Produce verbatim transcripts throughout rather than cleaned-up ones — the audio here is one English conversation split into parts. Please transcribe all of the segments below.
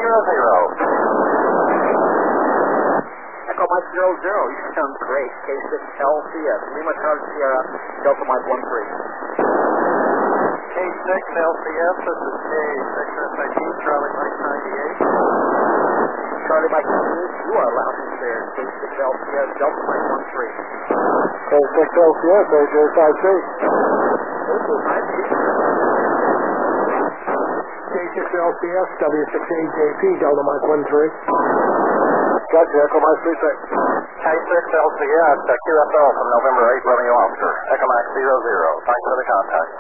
zero zero. Echo Mike zero zero, you sound great. K six L C S, Lima Charlie Sierra, Delta Mike one three. K six L C S, this is K six S I T, Charlie Mike ninety-eight. Charlie Mike ninety-eight, you are loud and clear. K six L C S, Delta Mike one three. K six L C S, A J five C. K six L C S, W six A J P, Delta Mike one three. Gotcha, Echo Mike three six. K six L C S, uh, Q F L from November eight, Romeo Oscar, Echo Mike zero zero. Thanks for the contact.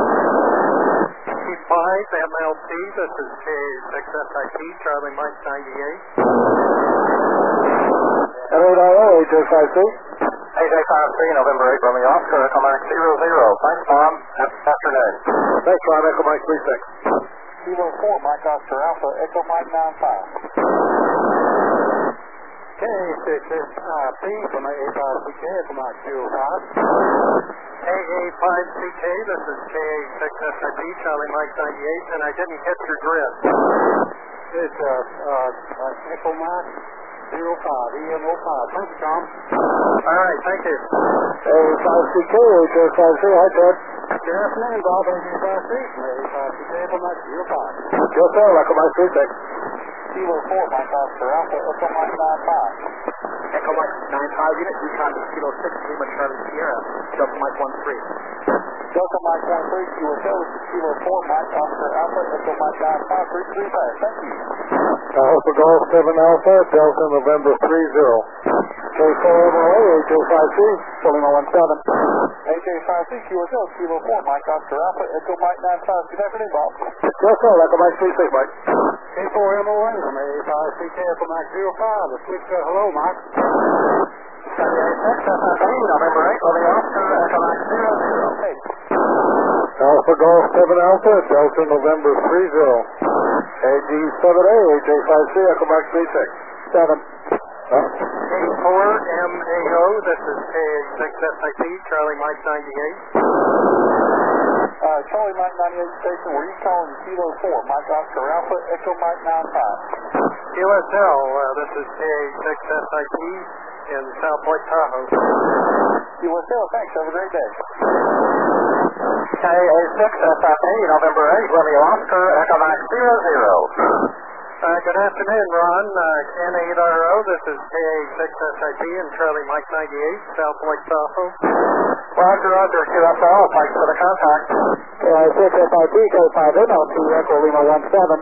K five M L T, this is K six S I T, Charlie Mike ninety-eight. L eight I O, A J five C. A J five C, November eight, Romeo Oscar, Echo Mike zero zero. Thanks, Tom. Have a afternoon. Thanks, Ron, Echo Mike three six. Kilo four, Mike Oscar Alpha, Echo Mike nine five. K six S I P from A A five C K, Echo Mike zero five. A A five C K, this is K six S I P, Charlie Mike ninety-eight, and I didn't catch your drift. It's uh, uh, uh, Echo Mike zero five, E M O five. Thanks, Tom. All right, thank you. A A five C K, A J five C, hi, Ted. Good afternoon, Bob, A J five C from A A five C K, Echo Mike zero five. Yes, sir, Echo Mike three six. Kilo four, Mike Oscar Alpha, Echo Mike nine five. Echo Mike nine five unit, Recon Kilo six, Lima Charlie Sierra, Delta Mike one three. Delta Mike one three, Q S L, Kilo four, Mike Oscar Alpha, Echo Mike nine five, three three five. Thank you. Alpha Golf seven Alpha, Delta November three zero. K four M O A, A J five C, Lima one seven. A J five C, Q S L, Kilo four, Mike Oscar Alpha, Echo Mike nine five. Good afternoon, Bob. Yes, sir, Echo Mike three six, Mike. K four M O A from A A five C K, Echo Mike zero five. The switch, uh, hello, Mike. A six S I P, November eight, Romeo Oscar, Echo Mike zero zero. Hey. Alpha Golf seven Alpha, Delta November three zero. A G seven A, A J five C, Echo Mike three six. seven. K four M A O, this is K six S I T, Charlie Mike ninety-eight. Uh, Charlie Mike ninety-eight station, were you calling Kilo four, Mike Oscar Alpha, Echo Mike nine five? Q S L, uh, this is K six S I T in South Lake Tahoe. Q S L, thanks, have a great day. K A six S I P, November eight, Romeo Oscar, Echo Mike zero zero. Uh, good afternoon, Ron. Uh, N eight R O, this is K A six S I T and Charlie Mike ninety-eight, South Lake Tahoe. Roger, Roger, Q S L, thanks for the contact. K I six S I T, K five M L T, Echo Lima one seven.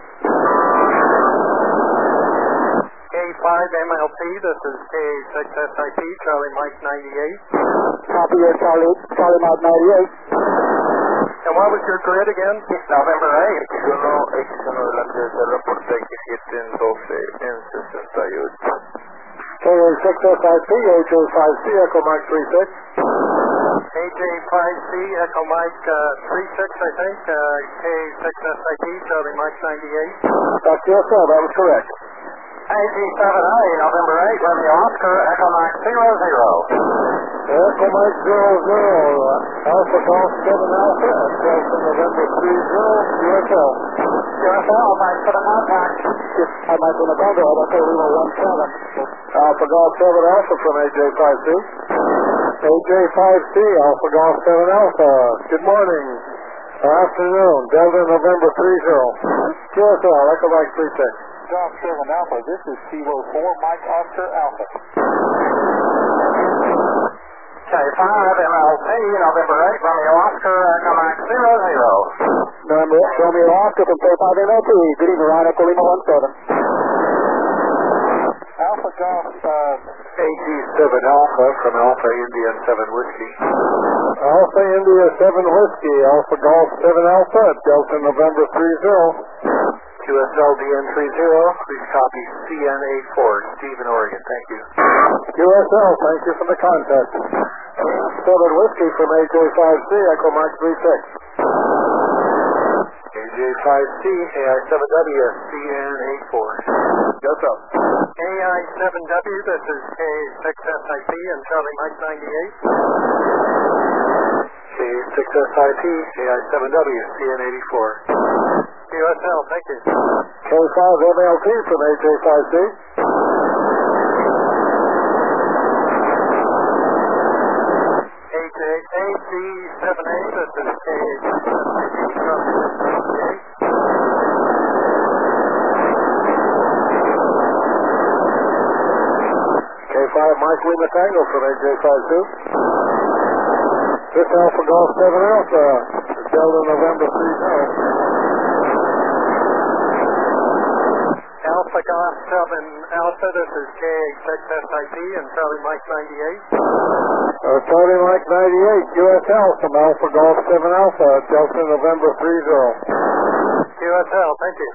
K five M L T, this is K A six S I T, Charlie Mike ninety-eight. Copy your Charlie, Charlie Mike ninety-eight. And what was your grid again? November eight. X uno, X uno delante de reporte X siete en doce en sesenta y ocho. K A six S I T, A J five C, Echo Mike three six. A J five C, Echo Mike uh, three six, I think. Uh, K six S I T, Charlie Mike ninety-eight. That's yes, sir, that was correct. A G seven A, November eight, Romeo Oscar, Echo Mike zero zero. Echo Mike zero zero, Alpha Golf seven Alpha, Delta November three zero, Q S L. Q S L, thanks for the contact. I might want to contact Echo Lima one seven. Alpha Golf seven Alpha from A J five C. A J five C, Alpha Golf seven Alpha. Good morning. Afternoon, Delta November three zero. Q S L, Echo Mike three six. Golf seven Alpha, this is Kilo four, Mike Oscar Alpha. K five M L T, November eight, Romeo Oscar, Echo Mike zero zero. November Romeo Oscar from K five M L T. Good evening, Ron, Echo Lima one seven. Alpha Golf, uh, A G seven Alpha from Alpha India seven Whiskey. Alpha India seven Whiskey, Alpha Golf seven Alpha, Delta November three zero. Q S L D N three zero, please copy C N eight four, Stephen, Oregon. Thank you. Q S L, thank you for the contact. seven Whiskey from A J five C, Echo Mike three six. A J five C, A I seven W, C N eight four. Yes, sir. A I seven W, this is K six S I T and Charlie Mike ninety-eight. K six S I T, A I seven W, C N eighty-four. Q S L, thank you. K five M L T from A J five C. A J A C seven A, this is K A six S I T from ninety-eight. K five Mike Lima Tango from A J five two. This Alpha Golf seven Alpha, Delta November three zero. Alpha Golf seven Alpha, this is K A six S I T and Charlie Mike ninety-eight. Uh, Charlie Mike ninety-eight, U S L from Alpha Golf seven Alpha, Delta November three zero. U S L, thank you.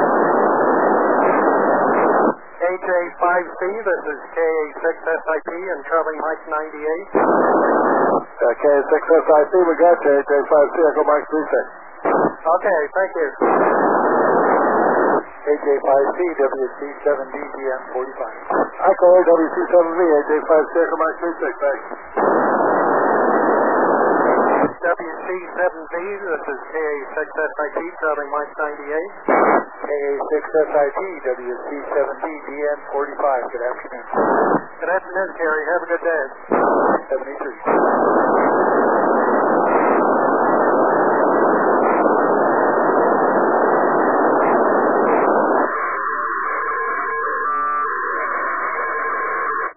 A J five C, this is K A six S I T and Charlie Mike ninety-eight. Uh, K A six S I T, we got you. A J five C, Echo Mike three six. Okay, thank you. A J five C, W C seven D, D M forty-five. Echo W C seven V, A J five C, Echo Mike three six, thanks. W C seven V, this is K A six S I T, Charlie Mike ninety-eight. K A six S I T, W C seven D, D N forty-five. Good afternoon. Good afternoon, Terry. Have a good day. seventy-three.